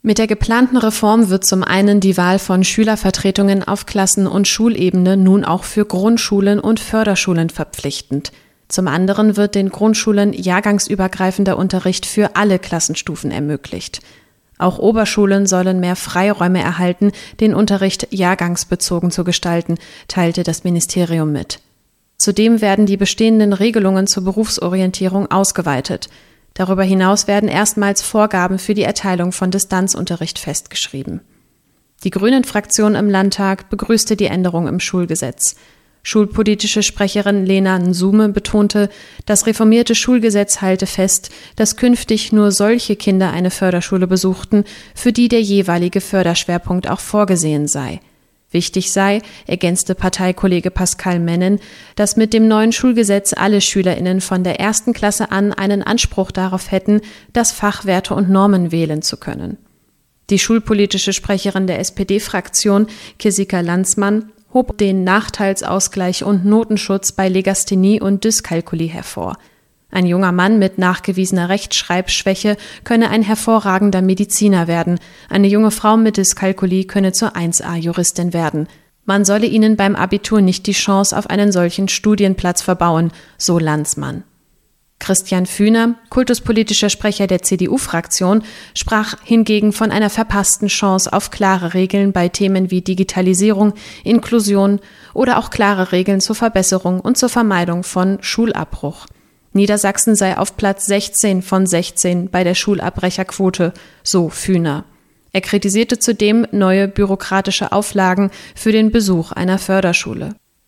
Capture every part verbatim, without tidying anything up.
Mit der geplanten Reform wird zum einen die Wahl von Schülervertretungen auf Klassen- und Schulebene nun auch für Grundschulen und Förderschulen verpflichtend. Zum anderen wird den Grundschulen jahrgangsübergreifender Unterricht für alle Klassenstufen ermöglicht. Auch Oberschulen sollen mehr Freiräume erhalten, den Unterricht jahrgangsbezogen zu gestalten, teilte das Ministerium mit. Zudem werden die bestehenden Regelungen zur Berufsorientierung ausgeweitet. Darüber hinaus werden erstmals Vorgaben für die Erteilung von Distanzunterricht festgeschrieben. Die Grünen-Fraktion im Landtag begrüßte die Änderung im Schulgesetz. Schulpolitische Sprecherin Lena Nsume betonte, das reformierte Schulgesetz halte fest, dass künftig nur solche Kinder eine Förderschule besuchten, für die der jeweilige Förderschwerpunkt auch vorgesehen sei. Wichtig sei, ergänzte Parteikollege Pascal Mennen, dass mit dem neuen Schulgesetz alle SchülerInnen von der ersten Klasse an einen Anspruch darauf hätten, das Fach Werte und Normen wählen zu können. Die schulpolitische Sprecherin der S P D-Fraktion, Kirsika Landsmann, hob den Nachteilsausgleich und Notenschutz bei Legasthenie und Dyskalkulie hervor. Ein junger Mann mit nachgewiesener Rechtschreibschwäche könne ein hervorragender Mediziner werden. Eine junge Frau mit Dyskalkulie könne zur eins A-Juristin werden. Man solle ihnen beim Abitur nicht die Chance auf einen solchen Studienplatz verbauen, so Landsmann. Christian Fühner, kultuspolitischer Sprecher der C D U-Fraktion, sprach hingegen von einer verpassten Chance auf klare Regeln bei Themen wie Digitalisierung, Inklusion oder auch klare Regeln zur Verbesserung und zur Vermeidung von Schulabbruch. Niedersachsen sei auf Platz sechzehn von sechzehn bei der Schulabbrecherquote, so Fühner. Er kritisierte zudem neue bürokratische Auflagen für den Besuch einer Förderschule.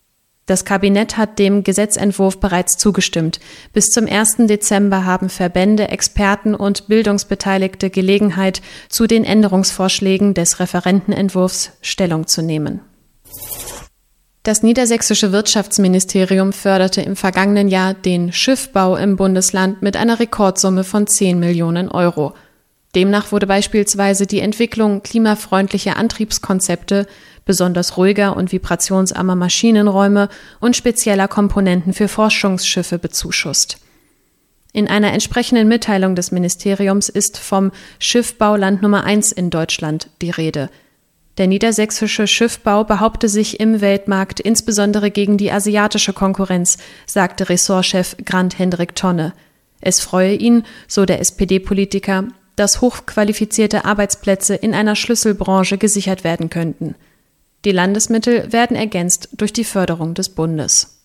Das Kabinett hat dem Gesetzentwurf bereits zugestimmt. Bis zum ersten Dezember haben Verbände, Experten und Bildungsbeteiligte Gelegenheit, zu den Änderungsvorschlägen des Referentenentwurfs Stellung zu nehmen. Das niedersächsische Wirtschaftsministerium förderte im vergangenen Jahr den Schiffbau im Bundesland mit einer Rekordsumme von zehn Millionen Euro. Demnach wurde beispielsweise die Entwicklung klimafreundlicher Antriebskonzepte, besonders ruhiger und vibrationsarmer Maschinenräume und spezieller Komponenten für Forschungsschiffe bezuschusst. In einer entsprechenden Mitteilung des Ministeriums ist vom Schiffbauland Nummer eins in Deutschland die Rede. Der niedersächsische Schiffbau behaupte sich im Weltmarkt insbesondere gegen die asiatische Konkurrenz, sagte Ressortchef Grant Hendrik Tonne. Es freue ihn, so der S P D-Politiker, dass hochqualifizierte Arbeitsplätze in einer Schlüsselbranche gesichert werden könnten. Die Landesmittel werden ergänzt durch die Förderung des Bundes.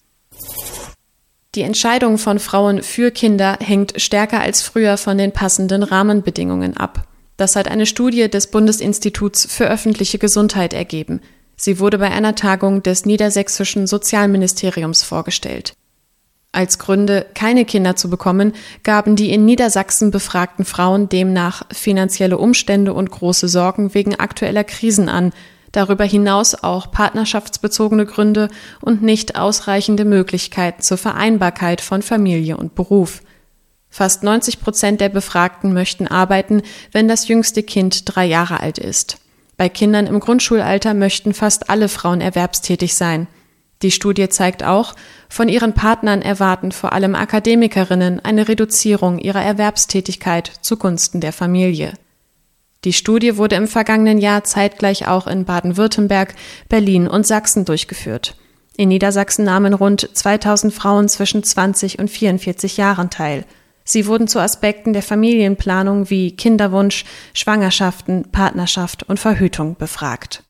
Die Entscheidung von Frauen für Kinder hängt stärker als früher von den passenden Rahmenbedingungen ab. Das hat eine Studie des Bundesinstituts für öffentliche Gesundheit ergeben. Sie wurde bei einer Tagung des niedersächsischen Sozialministeriums vorgestellt. Als Gründe, keine Kinder zu bekommen, gaben die in Niedersachsen befragten Frauen demnach finanzielle Umstände und große Sorgen wegen aktueller Krisen an, darüber hinaus auch partnerschaftsbezogene Gründe und nicht ausreichende Möglichkeiten zur Vereinbarkeit von Familie und Beruf. Fast neunzig Prozent der Befragten möchten arbeiten, wenn das jüngste Kind drei Jahre alt ist. Bei Kindern im Grundschulalter möchten fast alle Frauen erwerbstätig sein. Die Studie zeigt auch, von ihren Partnern erwarten vor allem Akademikerinnen eine Reduzierung ihrer Erwerbstätigkeit zugunsten der Familie. Die Studie wurde im vergangenen Jahr zeitgleich auch in Baden-Württemberg, Berlin und Sachsen durchgeführt. In Niedersachsen nahmen rund zweitausend Frauen zwischen zwanzig und vierundvierzig Jahren teil. Sie wurden zu Aspekten der Familienplanung wie Kinderwunsch, Schwangerschaften, Partnerschaft und Verhütung befragt.